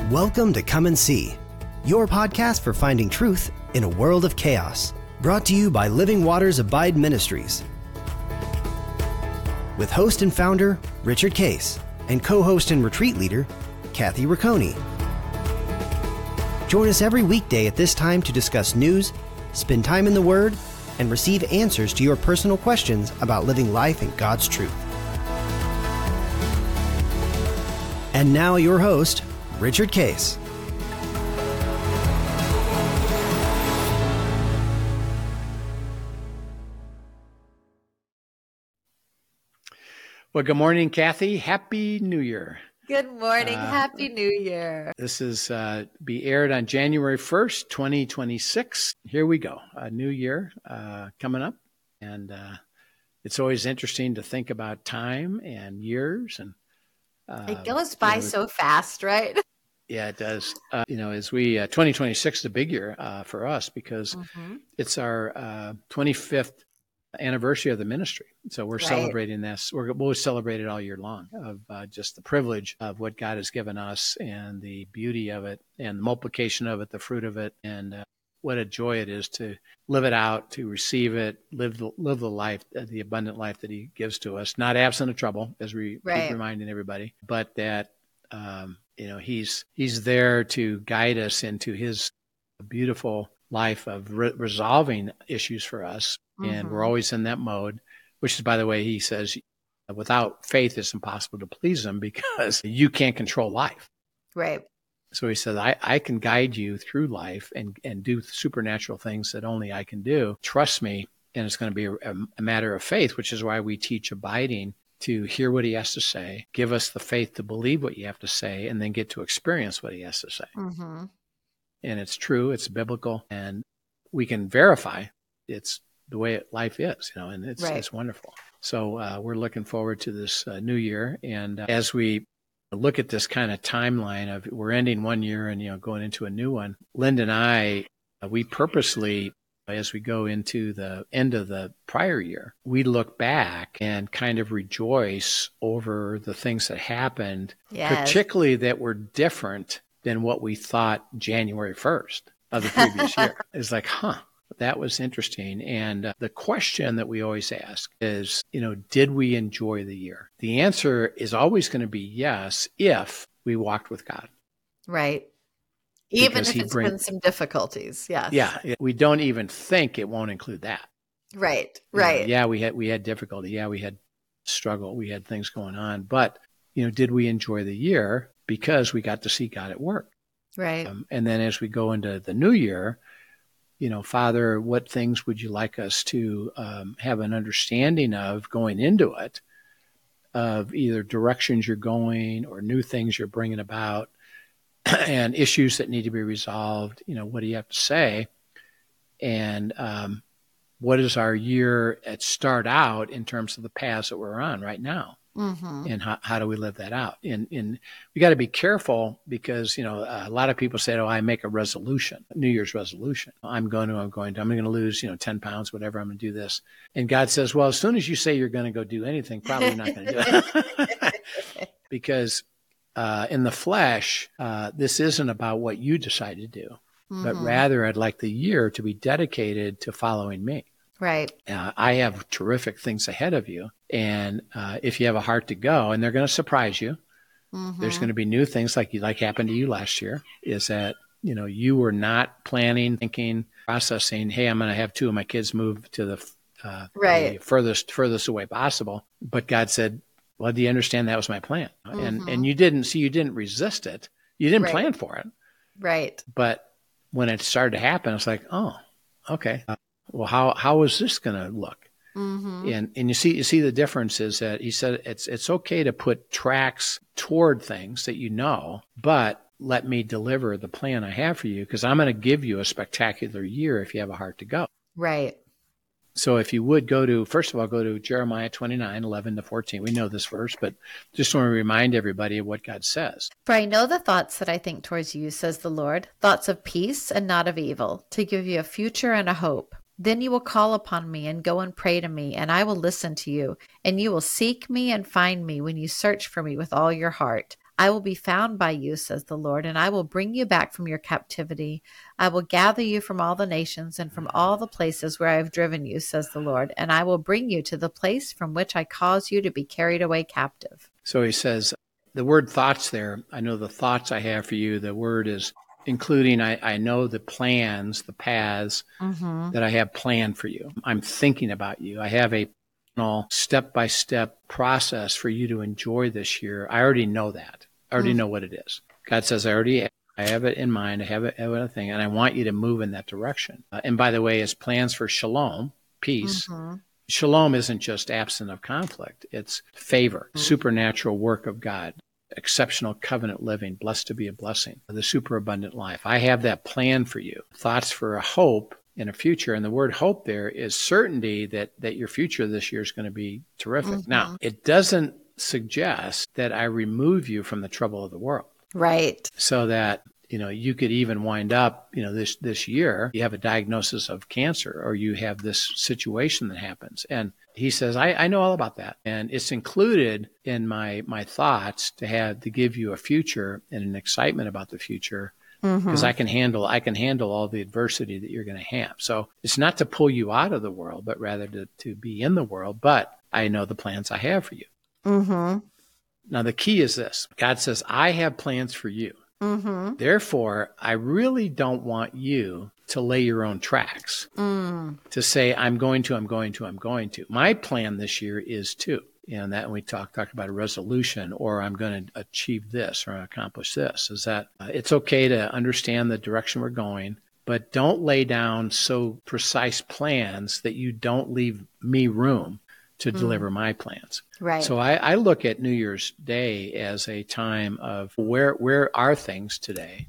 Welcome to Come and See, your podcast for finding truth in a world of chaos. Brought to you by Living Waters Abide Ministries. With host and founder, Richard Case, and co-host and retreat leader, Kathy Riccone. Join us every weekday at this time to discuss news, spend time in the Word, and receive answers to your personal questions about living life in God's truth. And now your host, Richard Case. Well, good morning, Kathy. Happy New Year. Good morning. Happy New Year. This is be aired on January 1st, 2026. Here we go. A new year coming up. And it's always interesting to think about time and years. And it goes by so fast, right? Yeah, it does. As we 2026 is a big year for us because it's our 25th anniversary of the ministry. So we're celebrating this. We'll celebrate it all year long of just the privilege of what God has given us and the beauty of it and the multiplication of it, the fruit of it, and what a joy it is to live it out, to receive it, live the life, the abundant life that He gives to us, not absent of trouble, as we keep reminding everybody, but that He's there to guide us into His beautiful life of resolving issues for us. And we're always in that mode, which is, by the way, He says, without faith, it's impossible to please Him because you can't control life. Right. So He said, I can guide you through life and do supernatural things that only I can do. Trust me. And it's going to be a matter of faith, which is why we teach abiding, to hear what He has to say, give us the faith to believe what you have to say, and then get to experience what He has to say. And it's true, it's biblical, and we can verify it's the way life is, and it's wonderful. So we're looking forward to this new year. And as we look at this kind of timeline of we're ending one year and, going into a new one, Linda and I, we purposely, as we go into the end of the prior year, we look back and kind of rejoice over the things that happened, particularly that were different than what we thought January 1st of the previous year. It's like, that was interesting. And the question that we always ask is, did we enjoy the year? The answer is always going to be yes, if we walked with God. Right. Even if it's been some difficulties. Yes. Yeah. We don't even think it won't include that. Right. We had difficulty. Yeah, we had struggle. We had things going on. But, did we enjoy the year? Because we got to see God at work. Right. And then as we go into the new year, Father, what things would you like us to have an understanding of going into it, of either directions you're going or new things you're bringing about and issues that need to be resolved? What do you have to say? And what is our year at start out in terms of the paths that we're on right now? And how do we live that out? And we got to be careful because, a lot of people say, I make a resolution, New Year's resolution. I'm going to lose, 10 pounds, whatever. I'm going to do this. And God says, well, as soon as you say you're going to go do anything, probably you're not going to do it. Because in the flesh, this isn't about what you decide to do, but rather I'd like the year to be dedicated to following me. Right. I have terrific things ahead of you. And if you have a heart to go, and they're going to surprise you, there's going to be new things like happened to you last year, is that, you were not planning, thinking, processing, hey, I'm going to have two of my kids move to the furthest away possible. But God said, well, do you understand that was my plan? And you didn't resist it. You didn't plan for it. Right. But when it started to happen, it's like, oh, okay. Well, how is this going to look? And you see the difference is that He said it's okay to put tracks toward things that but let me deliver the plan I have for you, because I'm going to give you a spectacular year if you have a heart to go. Right. So if you would go to Jeremiah 29:11-14. We know this verse, but just want to remind everybody of what God says. For I know the thoughts that I think towards you, says the Lord, thoughts of peace and not of evil, to give you a future and a hope. Then you will call upon me and go and pray to me, and I will listen to you, and you will seek me and find me when you search for me with all your heart. I will be found by you, says the Lord, and I will bring you back from your captivity. I will gather you from all the nations and from all the places where I have driven you, says the Lord, and I will bring you to the place from which I caused you to be carried away captive. So he says, the word thoughts there, I know the thoughts I have for you. The word is including, I know the plans, the paths that I have planned for you. I'm thinking about you. I have a step-by-step process for you to enjoy this year. I already know that. I already know what it is. God says, I have it in mind. I have a thing, and I want you to move in that direction. And by the way, his plans for shalom, peace. Shalom isn't just absent of conflict. It's favor, supernatural work of God, exceptional covenant living, blessed to be a blessing, the superabundant life. I have that plan for you. Thoughts for a hope in a future. And the word hope there is certainty that your future this year is going to be terrific. Now, it doesn't suggest that I remove you from the trouble of the world. Right. So that, you could even wind up, this year, you have a diagnosis of cancer or you have this situation that happens. And he says, I know all about that. And it's included in my thoughts to give you a future and an excitement about the future, because I can handle all the adversity that you're going to have. So it's not to pull you out of the world, but rather to be in the world. But I know the plans I have for you. Now, the key is this. God says, I have plans for you. Therefore, I really don't want you to lay your own tracks, to say, I'm going to. My plan this year is to. And that we talked about a resolution, or I'm going to achieve this or accomplish this, is that it's okay to understand the direction we're going, but don't lay down so precise plans that you don't leave me room to deliver my plans. Right. So I look at New Year's Day as a time of where are things today?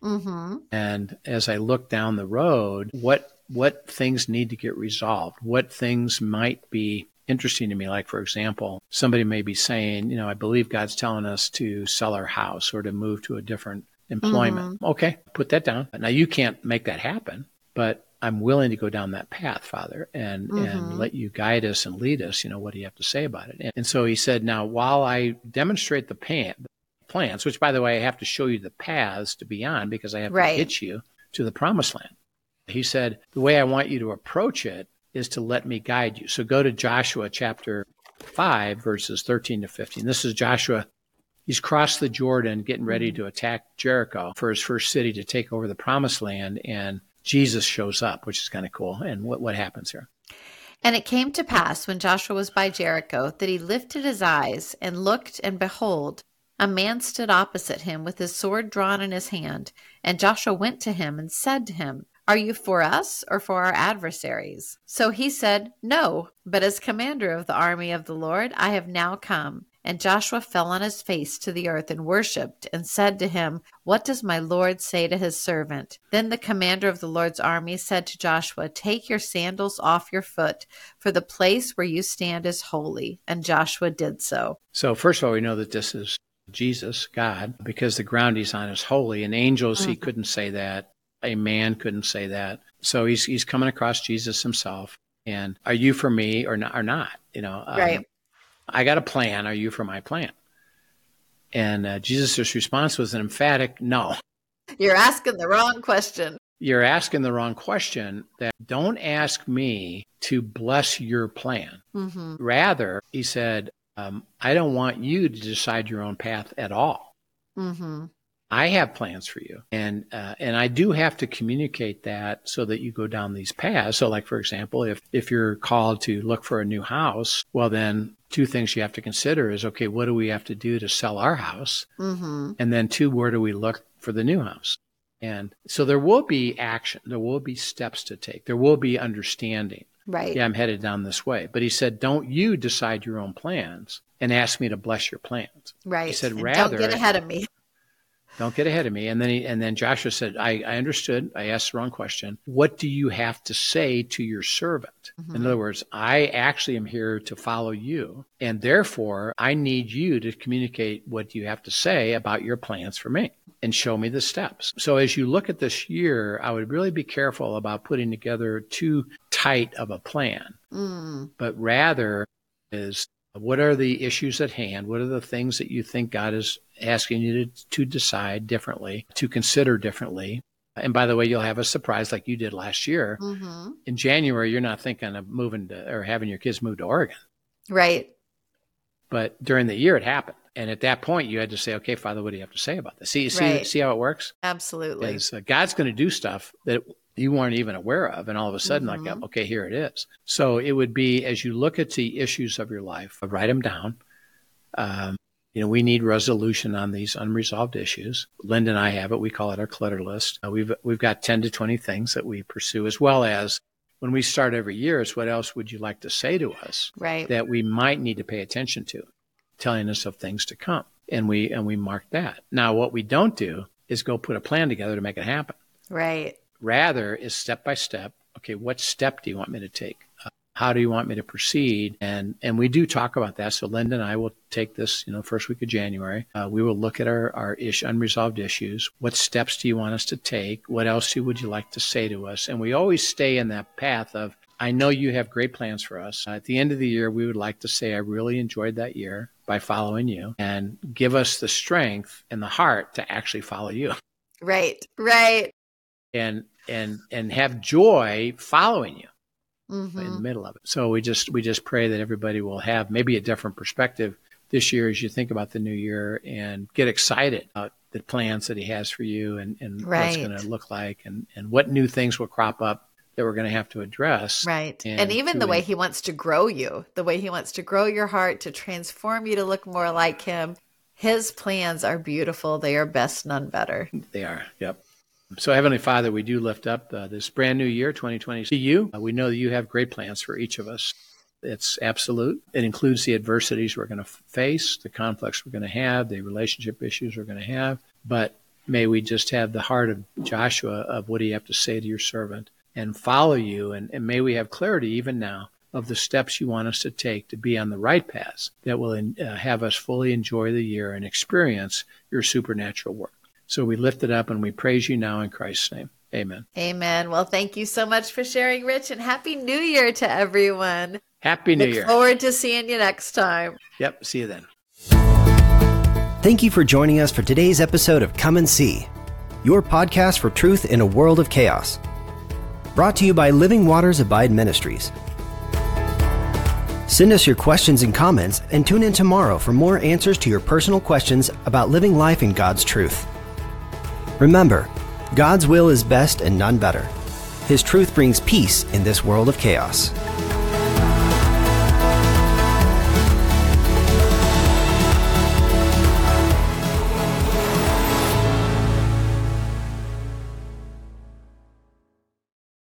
And as I look down the road, what things need to get resolved? What things might be interesting to me? Like, for example, somebody may be saying, I believe God's telling us to sell our house or to move to a different employment. Okay, put that down. Now, you can't make that happen, but I'm willing to go down that path, Father, and let you guide us and lead us. What do you have to say about it? And so he said, now, while I demonstrate the plans, which, by the way, I have to show you the paths to be on because I have to get you to the promised land. He said, the way I want you to approach it is to let me guide you. So go to Joshua chapter 5, verses 13 to 15. This is Joshua. He's crossed the Jordan, getting ready to attack Jericho for his first city to take over the promised land. And Jesus shows up, which is kind of cool. And what happens here? And it came to pass when Joshua was by Jericho that he lifted his eyes and looked, and behold, a man stood opposite him with his sword drawn in his hand. And Joshua went to him and said to him, Are you for us or for our adversaries? So he said, No, but as commander of the army of the Lord, I have now come. And Joshua fell on his face to the earth and worshipped, and said to him, What does my Lord say to his servant? Then the commander of the Lord's army said to Joshua, Take your sandals off your foot, for the place where you stand is holy. And Joshua did so. So first of all, we know that this is Jesus, God, because the ground he's on is holy. And angels, he couldn't say that. A man couldn't say that. So he's coming across Jesus himself. And are you for me or not? Right. I got a plan. Are you for my plan? And Jesus' response was an emphatic no. You're asking the wrong question. You're asking the wrong question. That don't ask me to bless your plan. Rather, he said, I don't want you to decide your own path at all. I have plans for you. And I do have to communicate that so that you go down these paths. So like, for example, if you're called to look for a new house, well, then two things you have to consider is, okay, what do we have to do to sell our house? And then two, where do we look for the new house? And so there will be action. There will be steps to take. There will be understanding. Right. Yeah, I'm headed down this way. But he said, don't you decide your own plans and ask me to bless your plans. Right. He said, and rather, don't get ahead of me. Don't get ahead of me. And then Joshua said, I understood. I asked the wrong question. What do you have to say to your servant? In other words, I actually am here to follow you. And therefore, I need you to communicate what you have to say about your plans for me and show me the steps. So as you look at this year, I would really be careful about putting together too tight of a plan, but rather is What are the issues at hand? What are the things that you think God is asking you to decide differently, to consider differently? And by the way, you'll have a surprise like you did last year. Mm-hmm. In January, you're not thinking of moving to or having your kids move to Oregon. Right. But during the year, it happened. And at that point, you had to say, okay, Father, what do you have to say about this? See how it works? Absolutely. Is God's going to do stuff that you weren't even aware of. And all of a sudden, like, okay, here it is. So it would be, as you look at the issues of your life, write them down. We need resolution on these unresolved issues. Linda and I have it. We call it our clutter list. We've got 10 to 20 things that we pursue, as well as when we start every year, it's what else would you like to say to us that we might need to pay attention to, telling us of things to come. And we mark that. Now, what we don't do is go put a plan together to make it happen. Right. Rather is step by step. Okay, what step do you want me to take? How do you want me to proceed? And we do talk about that. So Linda and I will take this, first week of January. We will look at our unresolved issues. What steps do you want us to take? What else would you like to say to us? And we always stay in that path of, I know you have great plans for us. At the end of the year, we would like to say, I really enjoyed that year by following you, and give us the strength and the heart to actually follow you. Right. And have joy following you. Mm-hmm. In the middle of it. So we just pray that everybody will have maybe a different perspective this year as you think about the new year, and get excited about the plans that he has for you, and what it's going to look like, and what new things will crop up that we're going to have to address. Right. And even the way he wants to grow you, the way he wants to grow your heart, to transform you to look more like him. His plans are beautiful. They are best, none better. They are. Yep. So Heavenly Father, we do lift up this brand new year, 2020, to you. We know that you have great plans for each of us. It's absolute. It includes the adversities we're going to face, the conflicts we're going to have, the relationship issues we're going to have. But may we just have the heart of Joshua of what do you have to say to your servant, and follow you. And may we have clarity even now of the steps you want us to take to be on the right paths that will have us fully enjoy the year and experience your supernatural work. So we lift it up and we praise you now in Christ's name. Amen. Amen. Well, thank you so much for sharing, Rich, and Happy New Year to everyone. Happy New Year. Look forward to seeing you next time. Yep. See you then. Thank you for joining us for today's episode of Come and See, your podcast for truth in a world of chaos. Brought to you by Living Waters Abide Ministries. Send us your questions and comments, and tune in tomorrow for more answers to your personal questions about living life in God's truth. Remember, God's will is best and none better. His truth brings peace in this world of chaos.